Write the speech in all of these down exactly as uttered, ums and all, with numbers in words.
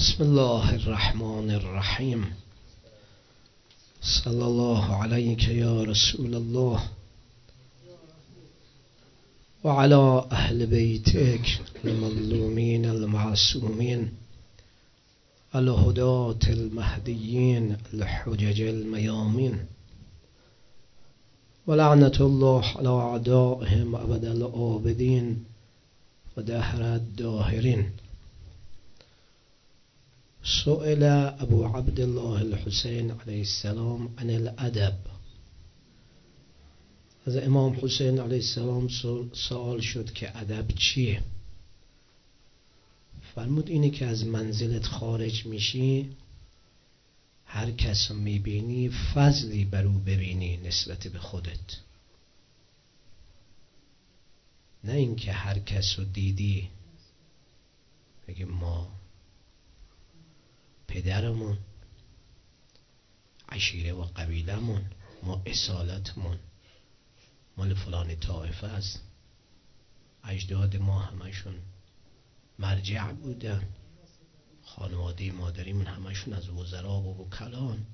بسم الله الرحمن الرحیم. صلی الله علیک یا رسول الله و علی اهل بیتک المظلومین المعصومین الهداة المهدیین الحجج المیامین و لعنت الله علی اعدائهم ابد الآبدین و دهر الداهرین. سئل ابو عبدالله الحسین علیه السلام عن الادب. از امام حسین علیه السلام سوال شد که ادب چیه؟ فرمود اینه که از منزلت خارج میشی، هر کس رو میبینی فضلی بر او ببینی نسبت به خودت، نه اینکه هر کس رو دیدی بگی ما پدرمون، عشیره و قبیلمون، ما اصالتمون مال فلان طائفه است، اجداد ما همشون مرجع بودن، خانواده مادریمون همشون از وزرا و وکلان،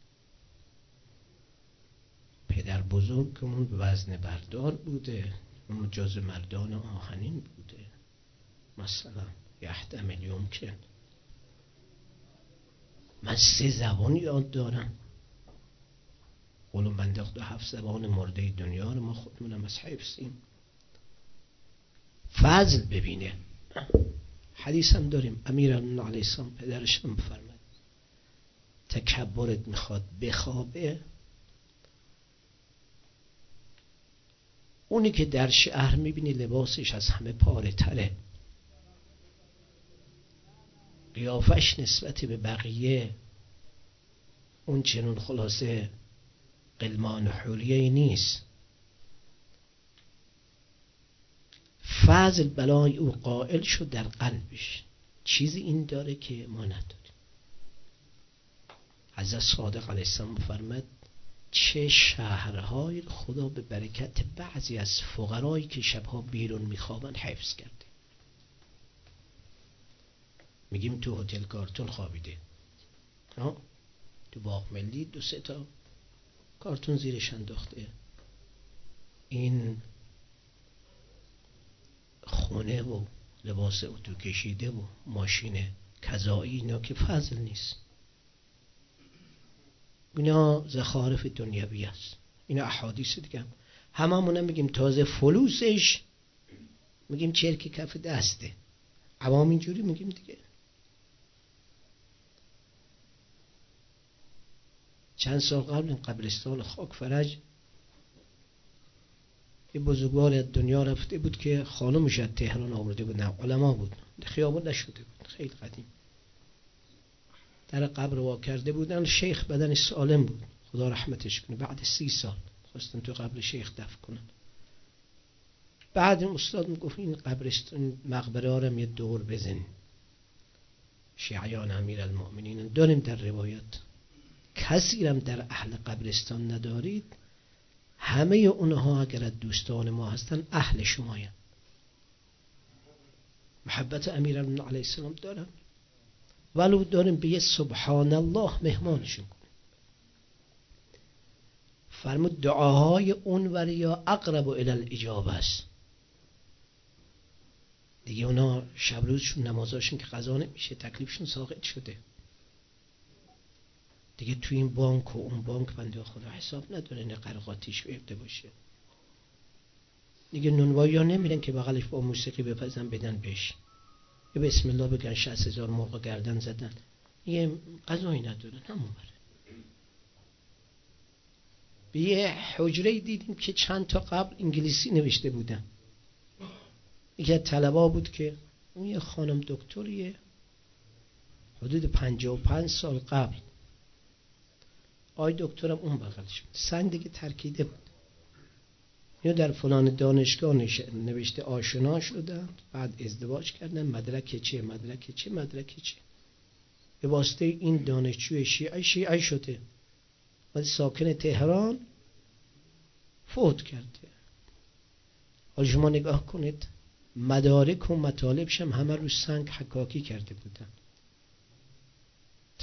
پدر بزرگمون وزن بردار بوده، اون جز مردان آهنین بوده، مثلا یحتمل یمکن. من سه زبان یاد دارم، قولون بنده خدا هفت زبان مرده دنیا رو ما خودمونم از حفظیم. فضل ببینه. حدیث هم داریم امیرالمومنین علیه السلام پدرش هم فرمود تکبرت میخواد بخوابه، اونی که در شهر میبینی لباسش از همه پاره تره، قیافش نسبت به بقیه اون چنون خلاصه قلمان حوریه نیست، فضل بلای او قائل شد در قلبش. چیزی این داره که ما نداریم. حضرت صادق علیه السلام فرمود چه شهرهای خدا به برکت بعضی از فقرایی که شبها بیرون میخوابن حفظ کرده. میگیم تو هتل کارتون خوابیده، تو باغ ملی دو سه تا کارتون زیرش انداخته، این خونه و لباس اتو کشیده و ماشین کذایی، اینا که فضل نیست، اینا زخارف دنیوی است. اینا احادیث دیگه هم هممون میگیم تازه فلوسش میگیم چرک کف دسته، عوام اینجوری میگیم دیگه. چند سال قبل این قبرستان خاک فرج یه بزرگوار از دنیا رفته بود که خانمش از تهران آورده بود، نه علما بود، خیابون نشده بود، خیلی قدیم در قبر وا کرده بودن. شیخ بدنش سالم بود، خدا رحمتش کنه، بعد سی سال خواستن تو قبر شیخ دفن کنن. بعد این استاد میگفت این قبرستان مقبره ها رو یه دور بزن، شیعیان امیرالمؤمنین داریم در روایت، کسی هم در اهل قبرستان ندارید، همه اونها اگر دوستان ما هستن اهل شماین، محبت امیرالمومنین علیه السلام دارن، ولو داریم به یه سبحان الله مهمانشون کنیم. فرمود دعاهای اون وریا اقرب الی الاجابه است. دیگه اونا شب روزشون نمازاشون که قضا نمیشه، تکلیفشون ساقط شده دیگه. تو این بانک و اون بانک بنده خدا حساب نداره، نه قرقاتیش بیفته باشه دیگه. نونوایی ها نمیرن که بغلش با موسیقی بپزن بدن بهش، یه بسم الله بگن شصت هزار مرغ گردن زدن، یه قضایی ندارن همون بره. به یه حجره دیدیم که چند تا قبل انگلیسی نوشته بودن، یکی طلبا بود که اون یه خانم دکتریه حدود پنجاه و پنج سال قبل، آی دکترم اون بغلش بود، سنگ دیگه ترکیده بود، یا در فلان دانشگاه نوشته آشنا شدن، بعد ازدواج کردن، مدرک چه مدرک چه مدرک چه، به واسطه این دانشجوی شیعه شیعه شده، ولی ساکن تهران فوت کرده. حالا شما نگاه کنید، مدارک و مطالبش هم همه رو سنگ حکاکی کرده بودن.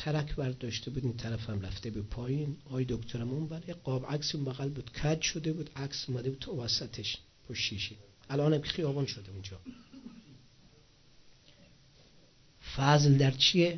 ترک برداشته بود، این طرف هم رفته بود پایین، آقای دکترم اون ور، یه قاب عکس اون بغل بود کج شده بود، عکس اومده بود تو وسطش پشت شیشه، الانم که خیابان شده اونجا. فضل در چیه؟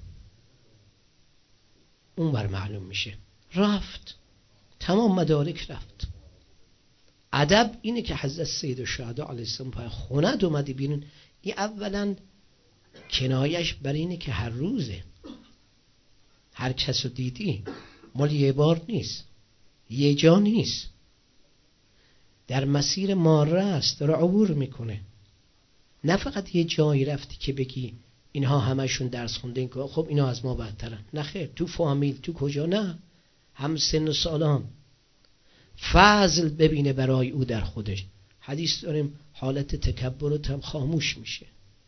اون ور معلوم میشه. رفت تمام مدارک رفت. ادب اینه که حضرت سید الشهدا علیه السلام پای خونت اومدی بیرون، این اولا کنایش بر اینه که هر روزه، هر کس رو دیدی، مال یه بار نیست، یه جا نیست، در مسیر ماره است، داره عبور میکنه. نه فقط یه جایی رفتی که بگی اینها همشون درس خوندن که خب اینا از ما بدترن، نه خیر، تو فامیل تو کجا، نه، هم سن و سالام. فضل ببینه برای او در خودش. حدیث داریم حالت تکبرت هم خاموش میشه.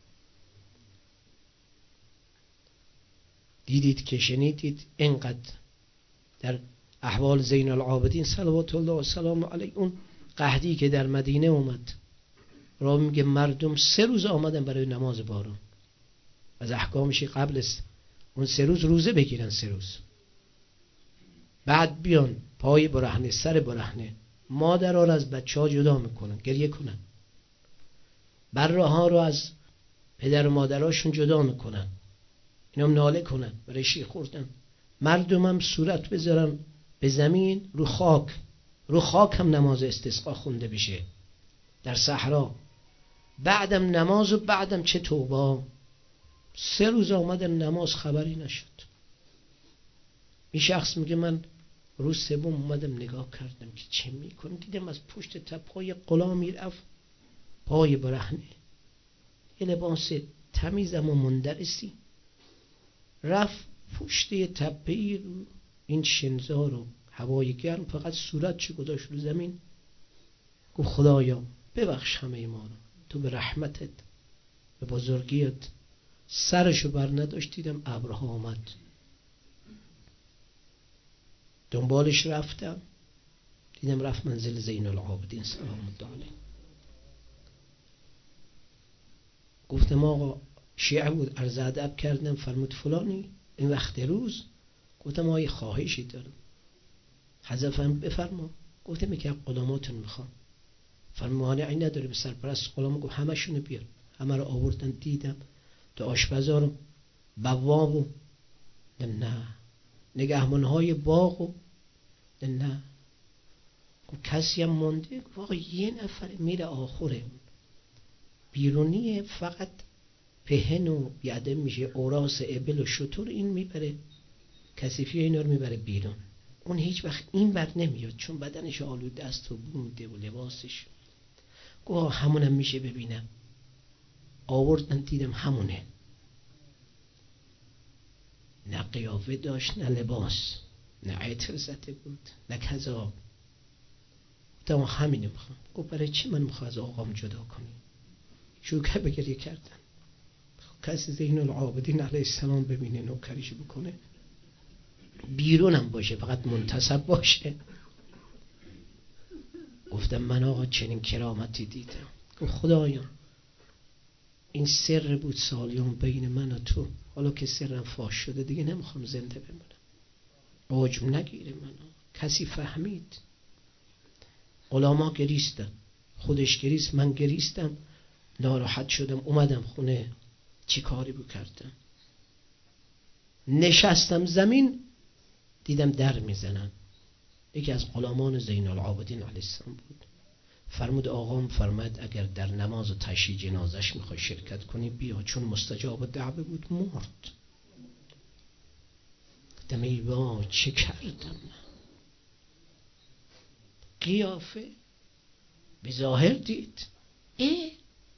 دیدید که شنیدید اینقدر در احوال زین العابدین صلوات الله و سلام علیه، اون قحطی که در مدینه اومد، را میگه مردم سه روز آمدن برای نماز بارون. از احکامش قبل است اون سه روز روزه بگیرن، سه روز بعد بیان پای برهنه، سر برهنه، مادرها رو از بچه ها جدا میکنن، گریه کنن، بره ها رو از پدر و مادرهاشون جدا میکنن، اینا هم ناله کنن برای شیر خوردن. مردم هم صورت بذارن به زمین، رو خاک، رو خاک هم نماز استسقا خونده بشه در صحرا. بعدم نماز و بعدم چه توبه، سه روز آمدن نماز خبری نشد. این شخص میگه من روز سوم اومدم نگاه کردم که چه میکنم، دیدم از پشت تپای غلامی رفت پای برهنه، یه لباس تمیزم و مندرسی، رفت پشت تپه‌ای رو این شنزار و هوای گرم، فقط صورت چه گذاشت رو زمین، گفت خدایا ببخش همه ما رو، تو به رحمتت به بزرگیت. سرشو بر نداشت، دیدم ابرها آمد، دنبالش رفتم، دیدم رفت منزل زین العابدین سلام الله علیه. گفتم آقا شیعه بود، عرض ادب کردم، فرمود فلانی این وقت روز؟ گفتم آقا یه خواهشی دارم. حضرت فرمود بفرما. گفتم یکی از غلاماتون میخوام. فرمود مانعی نداره، به سرپرست غلام گفت همشونو بیار. همه رو آوردن، دیدم تو آشپزا رو، بواب و نه، نگهبانهای باغ و نه، کسی هم مونده؟ گفت آقا یه نفر میره آخره، بیرونیه، فقط پهن و بیادم میشه، اوراس ابل و شطور این میبره، کثیفی اینا رو میبره بیرون، اون هیچ وقت این بر نمیاد چون بدنش آلوده است و بو میده و لباسش. گفت همونم میشه ببینم. آوردن، دیدم همونه، نه قیافه داشت، نه لباس، نه عطر زده بود، نه کذا. گفتم همینه میخوام. گفت برای چی من میخوام از آقام جدا کنی؟ شروع کرد به گریه کردن. کسی زین العابدین علیه السلام ببینه نوکریشو بکنه، بیرونم باشه، فقط منتصب باشه. گفتم من آقا چنین کرامتی دیدم. گفت خدایا این سر بود سالیان بین من و تو، حالا که سرم فاش شده دیگه نمیخوام زنده بمونم، عجب نگیره منو. کسی فهمید؟ غلاما گریستن، خودش گریست، من گریستم، ناراحت شدم، اومدم خونه، چی کاری بکردم؟ نشستم زمین، دیدم در میزنن. یکی از غلامان زین العابدین علیه السلام بود. فرمود آقام فرمود اگر در نماز و تشییع جنازش میخوای شرکت کنی بیا، چون مستجاب الدعوه بود، مرد. گفتم ای با چه کردم؟ قیافه به ظاهر دید ای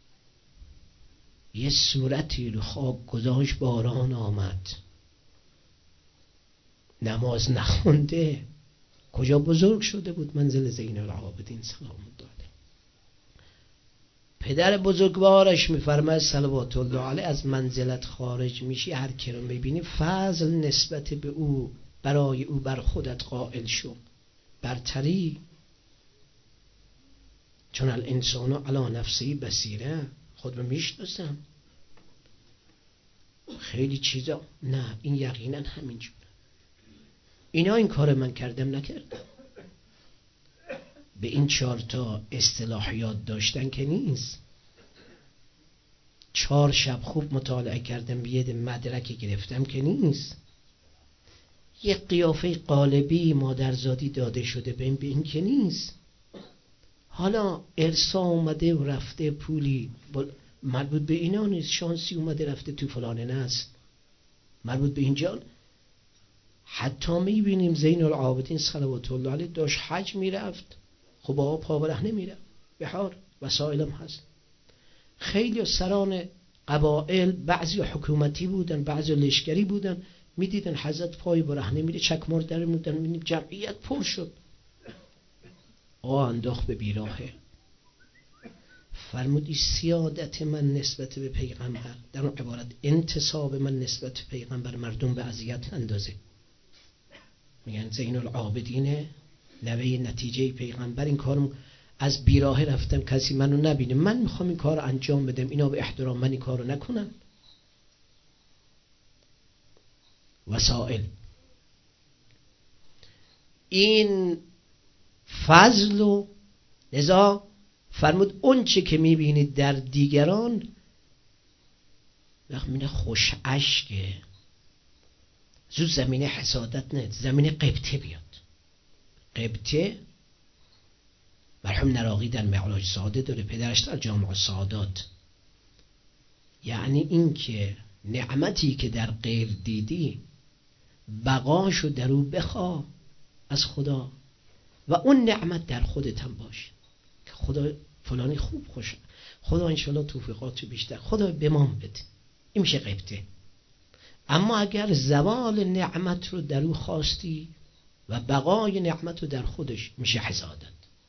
یه صورتی رو خاک گذاشت، باران آمد، نماز نخونده، کجا بزرگ شده بود منزل زین العابدین سلام الله علیه. پدر بزرگوارش میفرماید صلوات الله علیه از منزلت خارج میشی، هر کی رو میبینی فضل نسبت به او، برای او بر خودت قائل شو، برتری، چون الانسان علی نفسه بصیره، خود رو میشناسم. خیلی چیزا. نه این یقینا همینجوره. اینا این کار من کردم نکردم. به این چهار تا اصطلاحیات داشتن که نیست. چهار شب خوب مطالعه کردم، یه مدرک گرفتم که نیست. یه قیافه قالبی مادرزادی داده شده به این به این که نیست. حالا ارثا اومده و رفته پولی مربوط به اینا نیست. شانسی اومده رفته تو فلانه نست مربوط به اینجا. حتی میبینیم زین العابدین صلوات الله علیه داشت حج میرفت، خب آقا پاوره نمیرفت، بهار وسایلم هست. خیلی سران قبائل بعضی حکومتی بودن بعضی لشکری بودن، میدیدن حضرت پای برهنه میره چکمار در میدن، میدیم جمعیت پر شد. آقا انداخت به بیراهه، فرمودی سیادت من نسبت به پیغمبر، در اون عبارت انتصاب من نسبت به پیغمبر مردم به اذیت اندازه. میگن زین العابدین نوه نتیجه پیغمبر، این کارم از بیراه رفتم کسی منو نبینه، من میخوام این کار انجام بدم، اینا به احترام من این کارو نکنن. وسائل این فضل و لذا فرمود اون چه که میبینید در دیگران وقت مینه خوش عشقه، زود زمینه حسادت نه، زمینه قبطه بیاد. قبطه مرحوم نراقی در معراج ساده داره، پدرش در جامع سعادات. یعنی این که نعمتی که در غیر دیدی بقاشو در او بخواه از خدا و اون نعمت در خودت هم باشه که خدا فلانی خوب خوشه، خدا انشالله توفیقاتو بیشتر، خدا بمان بده. این میشه قبطه. اما اگر زوال نعمت رو در او خواستی و بقای نعمت رو در خودش، میشه حسادت.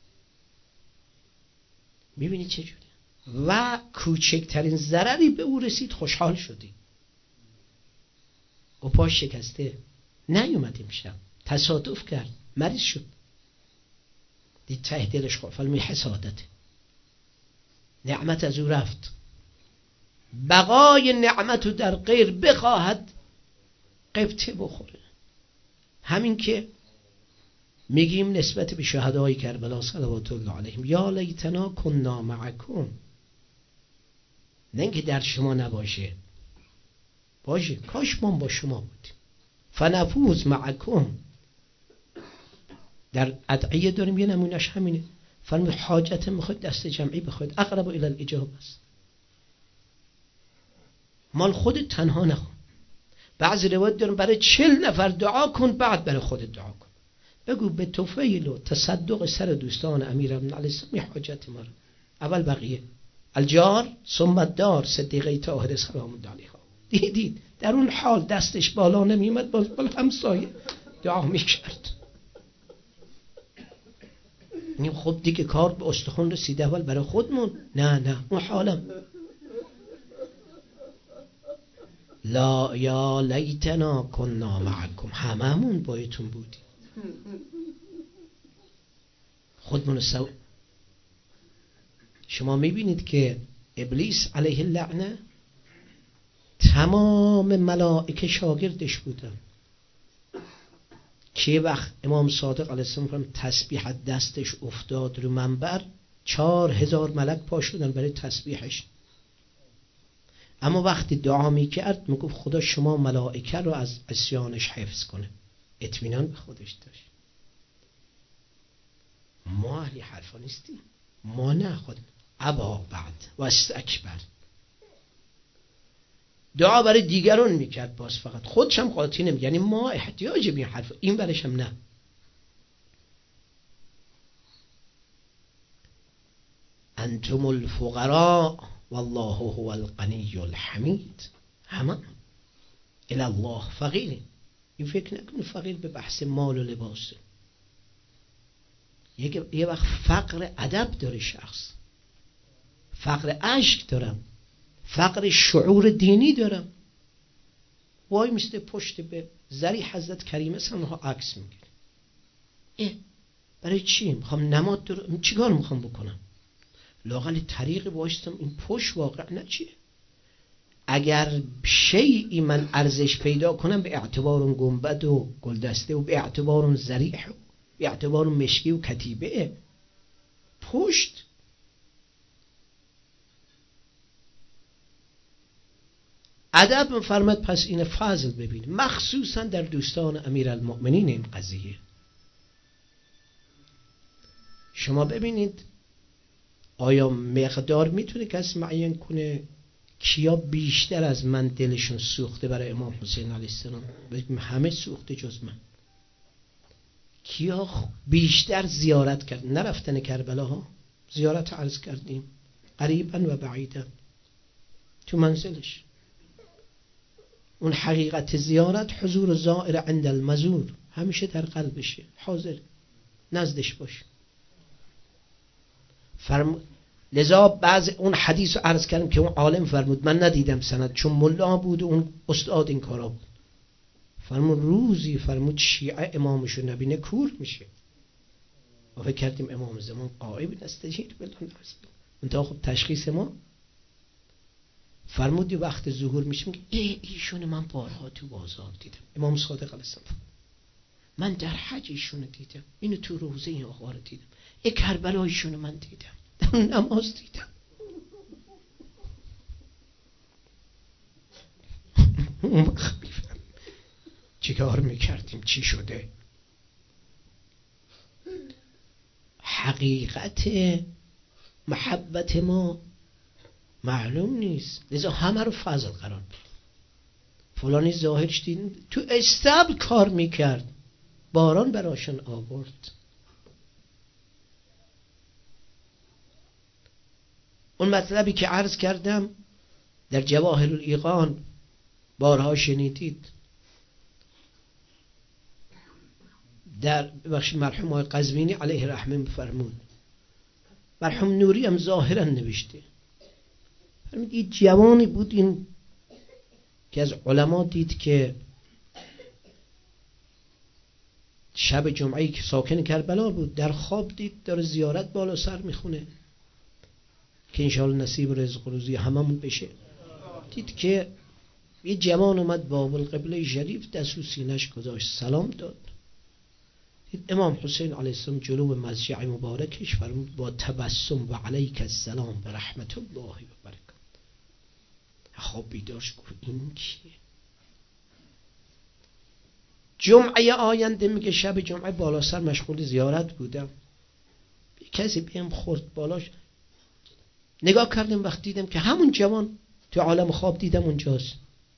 میبینی چجوری؟ و کوچکترین ضرری به او رسید خوشحال شدی. و پاش شکسته نیومد امشب، تصادف کرد مریض شد، دید ته دلش خواه، فلمی حسادته، نعمت از او رفت. بقای نعمت رو در غیر بخواهد قبطه بخوره. همین که میگیم نسبت به شهدای کربلا صلوات الله علیهم، یا لیتنا کنا معکم، نه اینکه در شما نباشه، باشه، کاش ما با شما بودیم، فنفوز معکم. در ادعیه داریم یه نمونش همینه، فرمود حاجت میخواد دست جمعی بخواد اقرب الی الاجابه است، مال خودت تنها نخون. بعضی روایت داریم برای چل نفر دعا کن بعد برای خودت دعا کن، بگو به توفیل و تصدق سر دوستان امیر ابن علی السلامی حاجت ما رو، اول بقیه الجار ثم الدار صدیقه طاهره سلام الله علیها. دیدید در اون حال دستش بالا نمیومد، باز بالا همسایه دعا میکرد. این خب دیگه کار به استخون رسیده، اول برای خودمون، نه نه اون حالم لا یا لیتنا کنا معکم، هممون بایتون بودیم. خودمون سو شما میبینید که ابلیس علیه اللعنه تمام ملائکه شاگردش بودن که وقت امام صادق علیه السلام تسبیح دستش افتاد رو منبر، چهار هزار ملک پا شدن برای تسبیحش. اما وقتی دعا میکرد میگفت خدا شما ملائکه رو از عصیانش حفظ کنه، اطمینان به خودش داشت. ما اهلی حرفا نیستیم، ما نه، خود ابا بعد و استکبر دعا برای دیگران میکرد، باز فقط خودش هم قاطی نمی، یعنی ما احتیاج به این حرف، این برش هم نه. انتم الفقراء والله هو الغنی الحمید، همه الی الله فقیرین. این فکر نکنه فقیر به بحث مال و لباسه. یه وقت فقر ادب داره شخص، فقر اشک دارم، فقر شعور دینی دارم. وای میسته پشت به زری حضرت کریمه صلی الله عکس میگیره. اه برای چی؟ میخوام نماد دارم، چیکار میخوام بکنم؟ لااقل طریق واشتم این پشت واقع نه چیه؟ اگر شیئی من ارزش پیدا کنم به اعتبار اون گنبد و گلدسته و به اعتبار اون ضریح و به اعتبار اون مشکی و کتیبه پشت، ادب می‌فرماد. پس این فضل ببین، مخصوصا در دوستان امیرالمؤمنین این قضیه. شما ببینید آیا مقدار میتونه کسی معین کنه کیا بیشتر از من دلشون سوخته برای امام حسین علیه السلام؟ بگیم همه سوخته جز من. کیا بیشتر زیارت کرد؟ نرفتن کربلا ها، زیارت عرض کردیم قریبا و بعیدا تو منزلش. اون حقیقت زیارت حضور زائر عند المزور، همیشه در قلبشه، حاضر نزدش باش. فرم... لذا بعض اون حدیث رو عرض کردم که اون عالم فرمود، من ندیدم سند چون ملا بود و اون استاد این کارا بود، فرمود روزی فرمود شیعه امامشو نبینه کور میشه. ما فکر کردیم امام زمان غائب نستجید بالله نعوذ بالله. منتها خب تشخیص ما فرمود یه وقت ظهور میشه میگه ای ایشون من بارها تو بازار دیدم. امام صادق علیه السلام من در حج ایشونو دیدم، اینو تو روزه این آقا رو دیدم، ای کربلا ایشونو من دیدم، در نماز دیدم. چیکار میکردیم؟ چی شده؟ حقیقت محبت ما معلوم نیست، لذا همه رو فضل قرار بدیم. فلانی ظاهرش دیدیم تو استبل کار میکرد، باران براشون آورد. اون مطلبی که عرض کردم در جواهر الایقان بارها شنیدید، در بخش مرحوم آقای قزوینی علیه رحمه میفرمود، مرحوم نوری هم ظاهرا نوشته، فرمود این جوانی بود این که از علما دید که شب جمعه‌ای که ساکن کربلا بود در خواب دید داره زیارت بالا سر میخونه که انشاءالله نصیب رزق و روزی هممون بشه. دید که یه جوان اومد باب القبله شریف دست رو سینه‌اش گذاشت سلام داد. دید امام حسین علیه السلام جلو مضجع مبارکش فرمود با تبسم و علیک السلام و رحمت الله و برکاته. خواب بیدارش گفت این کیه؟ جمعه آینده میگه شب جمعه بالا سر مشغول زیارت بودم، کسی بهم خورد بالاش، نگاه کردم وقت دیدم که همون جوان تو عالم خواب دیدم اونجاست.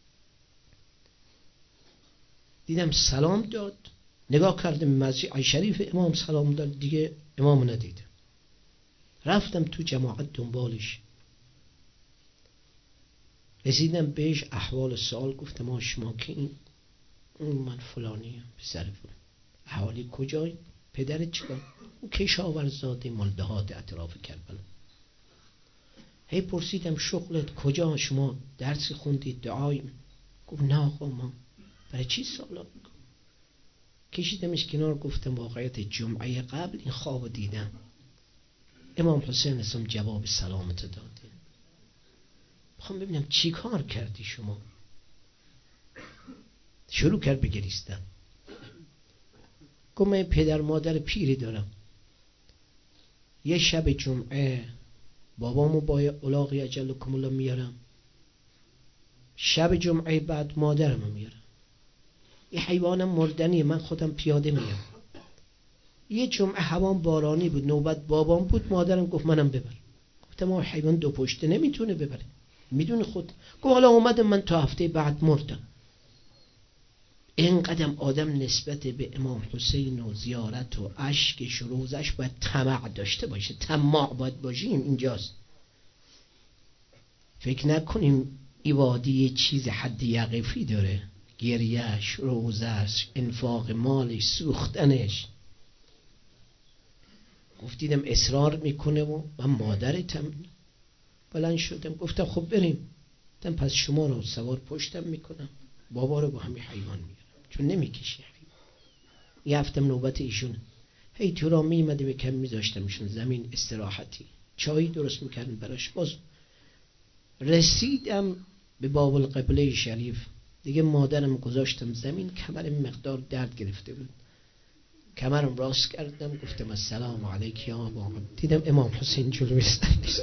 دیدم سلام داد، نگاه کردم مسجد شریف امام سلام داد، دیگه امامو ندیدم. رفتم تو جماعت دنبالش، رسیدم بهش احوال سوال گفتم ما شما که این اون من فلانیم پسر فلان، احوالی کجایی؟ پدرت چیکار؟ اون کشاورزاده مالدهات اطراف کربلا. هی پرسیدم شغلت کجا؟ شما درس خوندید دعایی؟ گفت نه آقا ما برای چی سوال میکنم؟ کشیدمش کنار گفتم واقعیت جمعه قبل این خواب دیدم، امام حسین اسم جواب سلامت داده، میخوام ببینم چی کار کردی شما؟ شروع کرد بگریستن. گفت من پدر مادر پیری دارم، یه شب جمعه بابامو با الاغی اجلکم الله میارم، شب جمعه بعد مادرمو میارم، یه حیوانم مردنیه من خودم پیاده میام. یه جمعه هوام بارانی بود، نوبت بابام بود، مادرم گفت منم ببر. گفتم ما حیوان دو پشته نمیتونه ببره، میدونه خود. گفت حالا اومدم من تا هفته بعد مردم. این قدم آدم نسبت به امام حسین و زیارت و عشقش و روزش باید طمع داشته باشه، طماع باید باشیم. اینجاست فکر نکنیم ایوادی چیز حد یقفی داره، گریهش، روزش، انفاق مالش، سوختنش. گفتیدم اصرار میکنه و من مادرتم. بلند شدم گفتم خب بریم. گفتم پس شما رو سوار پشتم میکنم، بابا رو با همین حیوان میارم چون نمیکشی حیوان. یه هفتم نوبت ایشون، هی تو را میمده به کم میذاشتمشون زمین استراحتی، چایی درست میکردم براش. باز رسیدم به باب القبله شریف. دیگه مادرم گذاشتم زمین، کمرم مقدار درد گرفته بود، کمرم راست کردم گفتم السلام علیک یا ابا، دیدم امام حسین جلوی استندیست.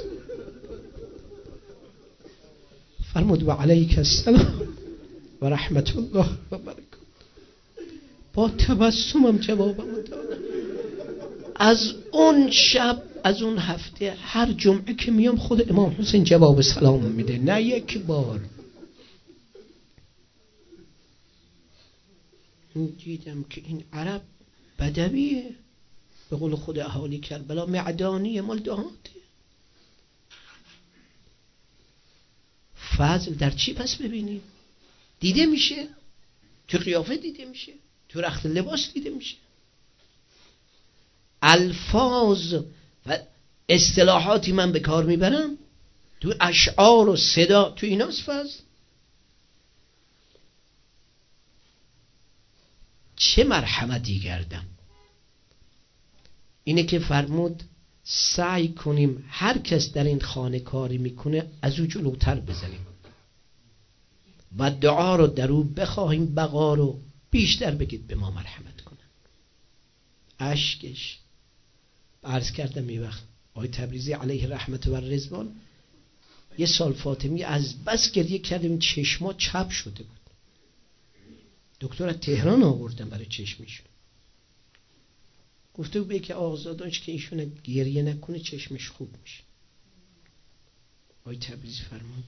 فرمود و علیک السلام و رحمت الله و برکاته. با تبسمم جوابم دادم. از اون شب، از اون هفته، هر جمعه که میام خود امام حسین جواب سلام میده، نه یک بار. دیدم که این عرب بدویه، به قول خود اهالی کربلا معدانی، مال دهاته. فضل در چی پس ببینیم؟ دیده میشه، تو قیافه دیده میشه، تو رخت لباس دیده میشه. الفاظ و اصطلاحاتی من به کار میبرم، تو اشعار و صدا، تو ایناست فضل. چه مرحمتی کردم. اینه که فرمود سعی کنیم هر کس در این خانه کاری میکنه از او جلوتر بزنیم و دعا رو در او بخواهیم، بقا رو بیشتر بگید به ما مرحمت کنن. اشکش عرض کردم یه وقت آقای تبریزی علیه رحمت و رضوان، یه سال فاطمی از بس گریه کردیم، چشما چپ شده بود. دکتر از تهران آوردن برای چشمشون، گفته بود که آزادانش که ایشون گریه نکنه چشمش خوب میشه. آقای تبریزی فرمود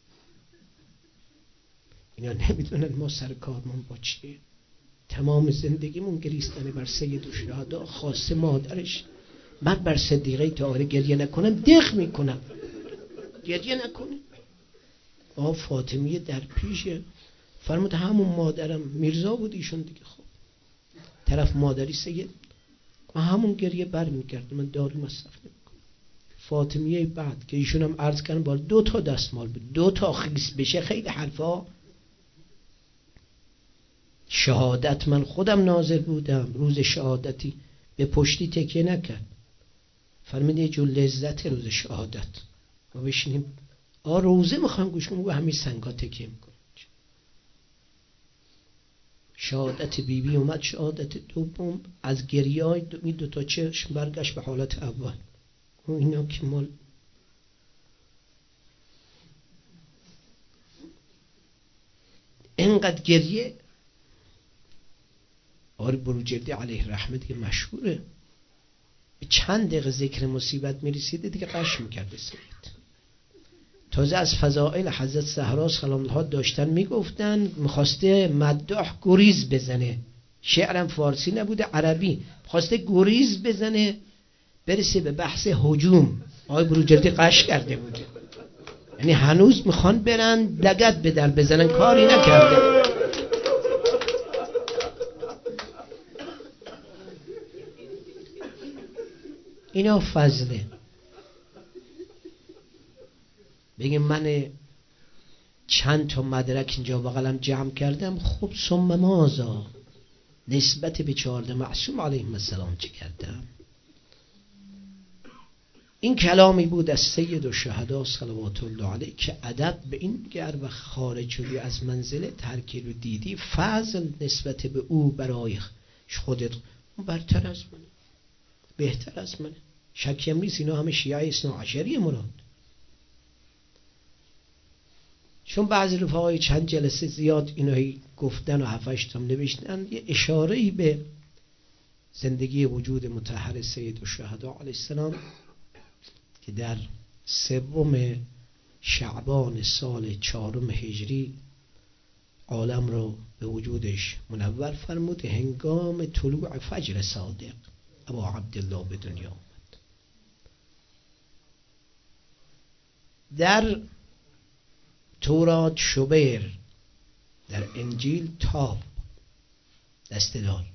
اینا نمیدونن ما سر کارمون با چیه. تمام زندگیمون گریستن بر سید الشهدا، خاصه مادرش. من بر صدیقه طاهره گریه نکنم دق میکنم، گریه نکنه. آقا فاطمیه در پیشه. فرمود همون مادرم میرزا بود ایشون دیگه. خب طرف مادری سید، من همون گریه بر میکرد، من دارو مصرف نمیکنم. فاطمیه بعد که ایشون هم عرض کردن بار دو تا دستمال بود، دو تا خیس بشه خیلی حرفا. شهادت من خودم ناظر بودم، روز شهادتی به پشتی تکیه نکرد. فرمید یه جور لذت روز شهادت ما بشینیم آ روزه میخوام گوش کنم و همین سنگا تکیه میکنم. شهادت بیبی بی اومد، شهادت دوم از گریای دو, می دو تا چشم برگشت به حالت اول. و اینا که مال اینقدر گریه. آره بروجردی علیه رحمت که مشهوره، چند دقیقه ذکر مصیبت میرسیده دیگه قش میکرده سید. تازه از فضائل حضرت زهرا سلام الله داشتن میگفتن، میخواسته مداح گریز بزنه، شعرم فارسی نبوده عربی، میخواسته گریز بزنه برسه به بحث هجوم. آقای بروجردی قش کرده بوده، یعنی هنوز میخوان برن لگد به در بزنن، کاری نکرده. اینا فضله. بگیم من چند تا مدرک اینجا بغلم جمع کردم، خب ثم مازا نسبت به چهارده معصوم علیهم السلام چه کردم؟ این کلامی بود از سید الشهدا صلوات الله علیه که ادب به این گر و خارج شدی از منزله ترکی رو دیدی، فضل نسبت به او برای خودت برتر از منه، بهتر از منه. شکی هم نیست اینا همه شیعه اثنا عشری مراد. چون بعضی رفقای چند جلسه زیاد اینایی گفتن و هفتش تام نوشتن، یه اشاره‌ای به زندگی وجود مطهر سید الشهدا علیه السلام که در سوم شعبان سال چهارم هجری عالم رو به وجودش منور فرمود، هنگام طلوع فجر صادق ابا عبدالله به دنیا آمد. در تورات شبیر، در انجیل تاب دسته دار.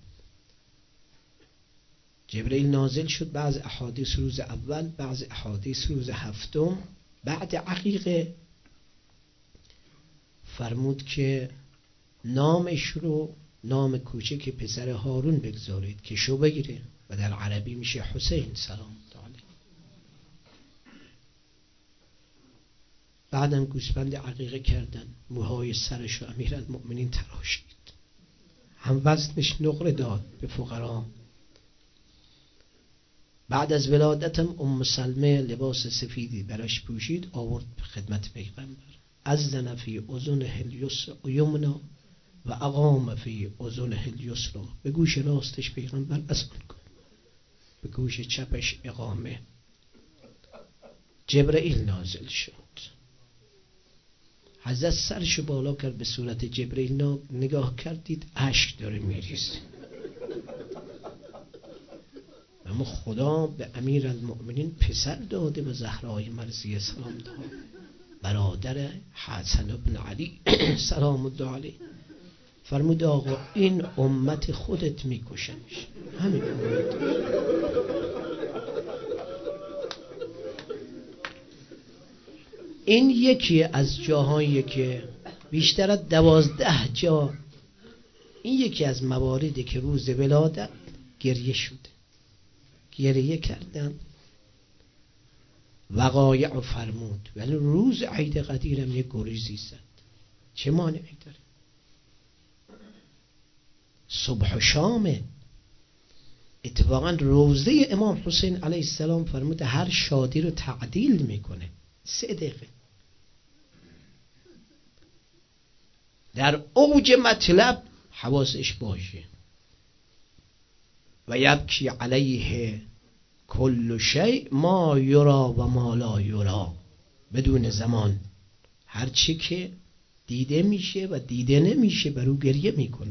جبرئیل نازل شد، بعض احادیث روز اول، بعض احادیث روز هفتم. بعد عقیقه فرمود که نامش رو نام کوچک پسر هارون بگذارید که شبیره و در عربی میشه حسین سلام الله علیه. بعدم گوسفند عقیقه کردن، موهای سرش رو امیرالمؤمنین تراشید، هم وزنش نقره داد به فقرا. بعد از ولادتم ام سلمه لباس سفیدی براش پوشید، آورد به خدمت پیغمبر. اذن فی اذنه الیمنا و اقام فی اذنه الیسرا. به گوش راستش پیغمبر اذان کن، به گوش چپش اقامه. جبرئیل نازل شد، حضرت سرشو بالا کرد به صورت جبرئیل، نگاه کردید اشک داره میریزه. اما خدا به امیرالمؤمنین پسر داده و زهرای مرضیه سلام داد، برادر حسن بن علی سلام الله علیه. فرمود آقا این امت خودت میکشنش، همین امت. این یکی از جاهایی که بیشتر از دوازده جا، این یکی از مواردی که روز ولادت گریه شده، گریه کردن، وقایع فرمود. ولی روز عید قدیرم یه گریزی زد، چه مانعی داره؟ صبح و شامه. اتفاقا روزه امام حسین علیه السلام فرمود هر شادی رو تعدیل میکنه. سه دقیقه در اوج مطلب حواسش باشه. و یبکی علیه کل شیء ما یرا و ما لا یرا. بدون زمان هر چی که دیده میشه و دیده نمیشه بر او گریه میکنه.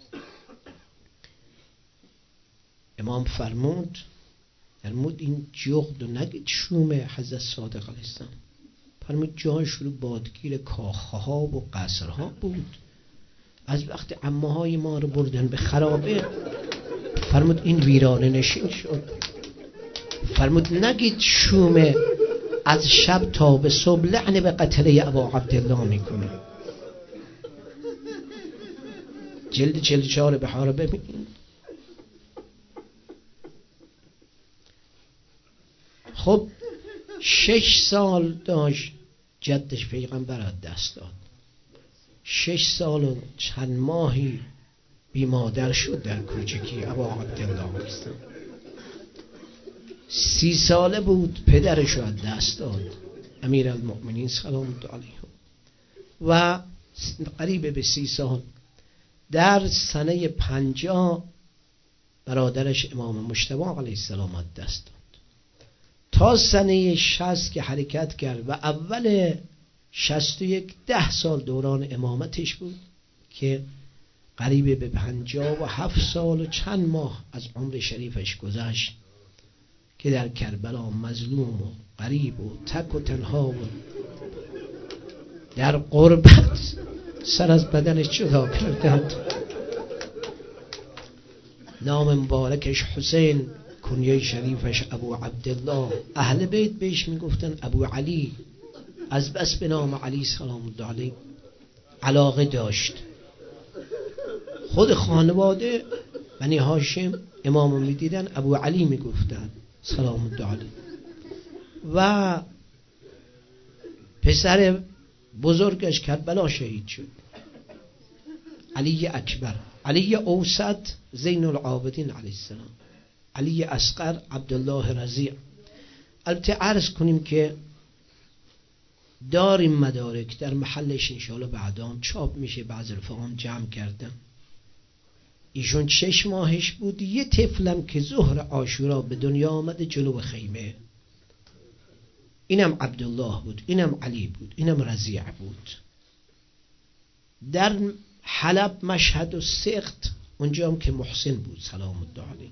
امام فرمود فرمود این جغد و نگید شوم حضرت صادق علیه السلام، فرمود جاش رو بادگیر کاخه ها و قصرها بود. از وقت عمه های ما رو بردن به خرابه، فرمود این ویرانه نشین شد. فرمود نگید شوم از شب تا به صبح لعنه به قتله ابا عبدالله میکنه. جلد چهل چهار بحار ببین. خب شش سال داشت جدش پیغمبر از دست داد. شش سال و چند ماهی بی مادر شد در کوچکی ابا عبدالله هستم. سی ساله بود پدرش از دست داد امیرالمؤمنین سلام الله علیه. و قریب به سی سال در سنه پنجاه برادرش امام مجتبی علیه السلام از دست داد. تا سنه شصت که حرکت کرد و اول شصت و یک ده سال دوران امامتش بود که قریب به پنجاه و هفت سال و چند ماه از عمر شریفش گذشت که در کربلا مظلوم و غریب و تک و تنها و در غربت سر از بدنش جدا کردند. نام مبارکش حسین، کنیه شریفش ابو عبدالله. اهل بیت بهش میگفتن ابو علی، از بس به نام علی سلام الله علیه علاقه داشت. خود خانواده بنی هاشم امامو میدیدن ابو علی میگفتن سلام الله علیه. و پسر بزرگش کربلا شهید شد، علی اکبر. علی اوسط زین العابدین علیه السلام، علی اصغر عبدالله رضیع. البته عرض کنیم که داریم مدارک در محلش انشاءالله بعدان چاپ میشه، بعض رفقام جمع کردن. ایشون شش ماهش بود، یه طفلم که ظهر عاشورا به دنیا آمده جلو خیمه، اینم عبدالله بود، اینم علی بود، اینم رضیع بود. در حلب مشهد و سقط اونجا هم که محسن بود سلام الله علیه.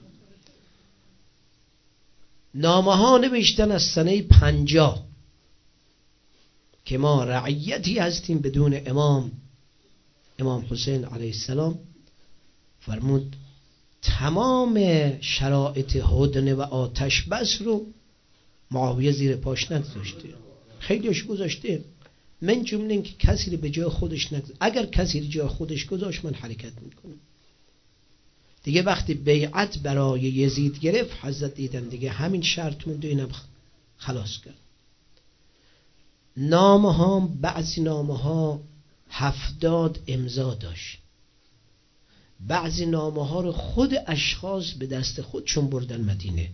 نامه ها نوشتن از سنه پنجاه که ما رعیتی هستیم بدون امام. امام حسین علیه السلام فرمود تمام شرایط هدنه و آتش بس رو معاویه زیر پاش نگذاشته، خیلیش گذاشته، من جمله این که کسی رو به جای خودش نگذاشت. اگر کسی رو جای خودش گذاشت من حرکت میکنم. دیگه وقتی بیعت برای یزید گرفت حضرت دیدن دیگه همین شرط مونده، اینم خلاص کرد. نامه ها، بعضی نامه ها هفتاد امضا داشت، بعضی نامه ها رو خود اشخاص به دست خودشون بردن مدینه،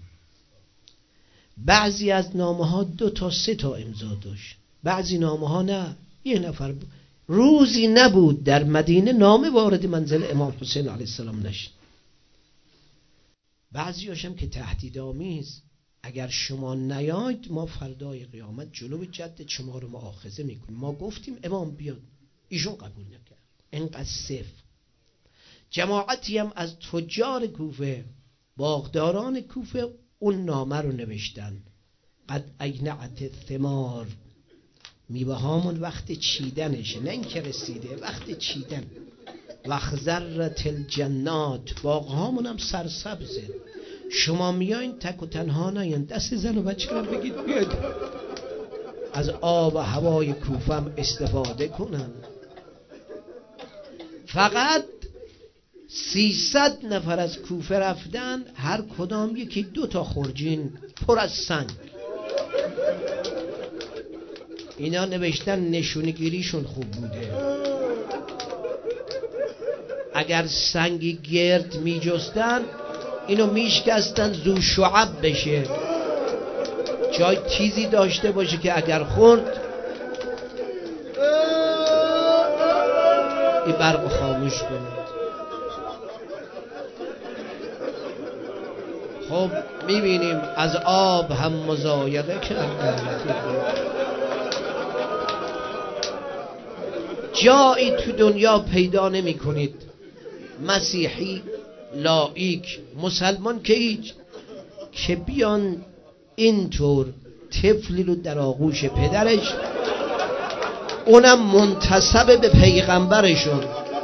بعضی از نامه ها دو تا سه تا امضا داشت، بعضی نامه ها نه، یه نفر بود. روزی نبود در مدینه نامه وارد منزل امام حسین علیه السلام نشد. بعضی هاشم که تهدیدآمیز، اگر شما نیاید ما فردای قیامت جلو جد شما رو مؤاخذه میکنیم. ما گفتیم امام بیاد، ایشون قبول نکرد. اینقدر صفر. جماعتی هم از تجار کوفه، باغداران کوفه، اون نامه رو نوشتن. قد اینعت ثمار، میوه هامون وقت چیدنشه، نه اینکه رسیده، وقت چیدن. و خضرت الجنات، باغ هامون هم سرسبزه. شما میایین تک و تنها نیاین، دست زن و بچه رو بگید بیاید از آب و هوای کوفه هم استفاده کنن. فقط سیصد نفر از کوفه رفتن، هر کدام یکی دو تا خرجین پر از سنگ. اینا نوشتن نشونگیریشون خوب بوده. اگر سنگی گرد می جستن اینو میشکستن زو شعب بشه، جای تیزی داشته باشه که اگر خورد این برق خاموش کنه. خب میبینیم از آب هم مضایقه کردن. جایی تو دنیا پیدا نمی کنید مسیحی، لایک، مسلمان که هیچ، که بیان اینطور طفلی رو در آغوش پدرش، اونم منتسب به پیغمبرشون.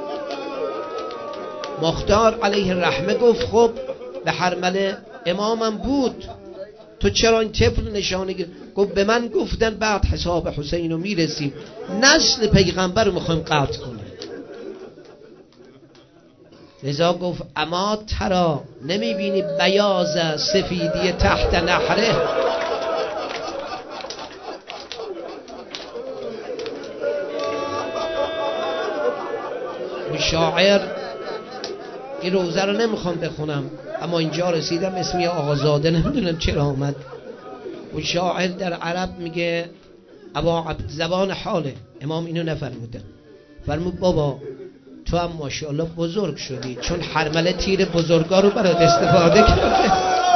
مختار علیه الرحمه گفت خب به حرمله امامم بود، تو چرا این طفل نشانه گیر؟ گفت به من گفتن بعد حساب حسین رو میرسیم، نسل پیغمبر رو میخوایم قطع کنیم. لذا گفت اما ترا، نمیبینی بیاض سفیدی تحت نهره؟ و شاعر، این روزه رو نمیخوام بخونم اما اینجا رسیدم اسمی آقازاده نمیدونم چرا آمد. و شاعر در عرب میگه ابا عبد، زبان حاله، امام اینو نفرمودن، فرمود بابا تو هم ماشاءالله بزرگ شدی، چون حرمله تیر بزرگا رو برات استفاده کرده.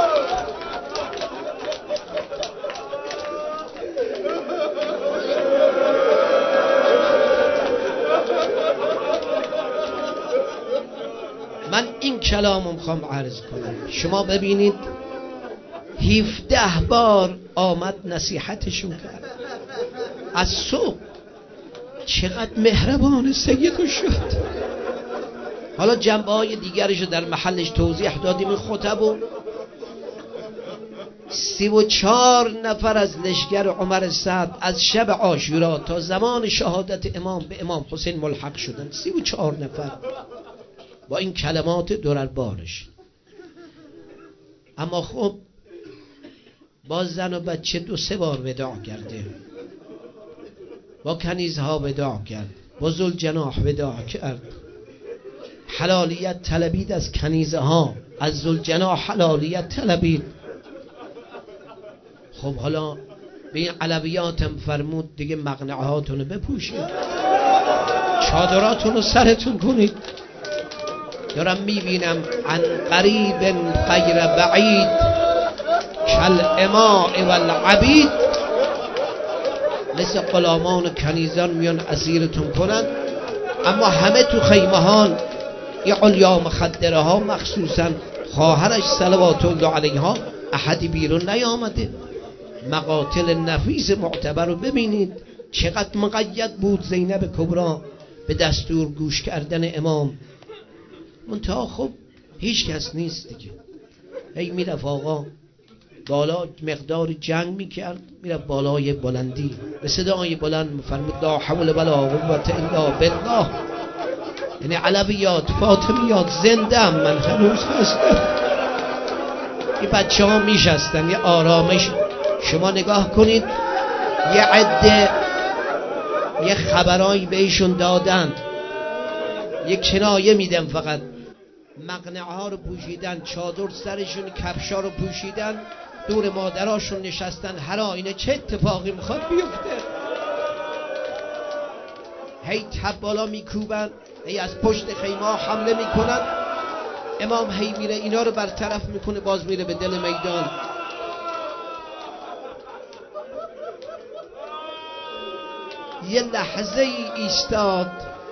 من این کلامو میخوام عرض کنم. شما ببینید هفده بار آمد نصیحتشون کرد از صبح، چقدر مهربان سیدو شد. حالا جنبه های دیگرش در محلش توضیح دادیم. این خطب و سی و چار نفر از لشگر عمر سعد از شب عاشورا تا زمان شهادت امام به امام حسین ملحق شدن. سی و چار نفر با این کلمات درربارش. اما خب با زن و بچه دو سه بار وداع کرده، با کنیزها وداع کرد، با ذوالجناح وداع کرد، حلالیت طلبید از کنیزه ها، از ذوالجناح حلالیت طلبید. خب حالا به این علویاتم فرمود دیگه مقنعهاتونو بپوشید، چادراتونو سرتون کنید. دارم میبینم عن قریب غیر بعید کل اماء والعبید، مثل غلامان و کنیزان میان اسیرتون کنن. اما همه تو خیمهان این علیا مخدره ها، مخصوصا خواهرش صلوات الله علیها، احدی بیرون نیامده. مقاتل نفیس معتبر رو ببینید چقدر مقید بود زینب کبرا به دستور گوش کردن امام. منتها خب هیچ کس نیست دیگه. هی میرفت آقا بالا مقدار جنگ میکرد، میرفت بالای بلندی به صدای بلند میفرمود لا حول ولا قوة الا بالله. یعنی علویات، فاطمیات زنده من هنوز هستم. این بچه ها میشستن یه آرامش. شما نگاه کنید یه عده یه خبرایی بهشون دادن، یه کنایه میدن، فقط مقنعه ها رو پوشیدن، چادر سرشون، کفشا رو پوشیدن، دور مادراشون نشستن. هر آینه چه اتفاقی میخواد بیفته، هی تب بالا میکوبن، هی از پشت خیمه حمله میکنن. امام هی میره اینا رو برطرف میکنه، باز میره به دل میدان. یه لحظه ای ایستاد،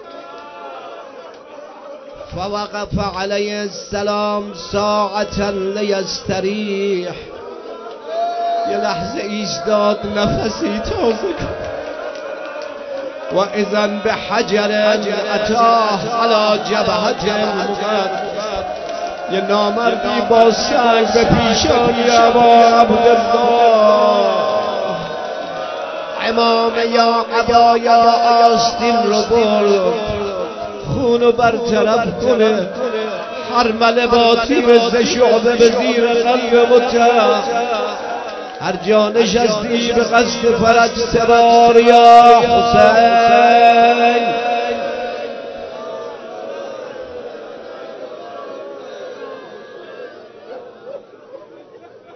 فوقف علیه السلام ساعتا لیستریح. یه لحظه ایستاد، نفسی تازه کن. و اذن به حجر اتاه علی جبهت المقد. یه نامردی با سنگ به پیشانی ابا عبدالله. امام یا ابا یا آستین رو برد، خونو برطرف کنه. حرمله با تیر ز شعبه به زیر قلب متهم. هر جا نشستی به قصد فرج سوار یا حسین.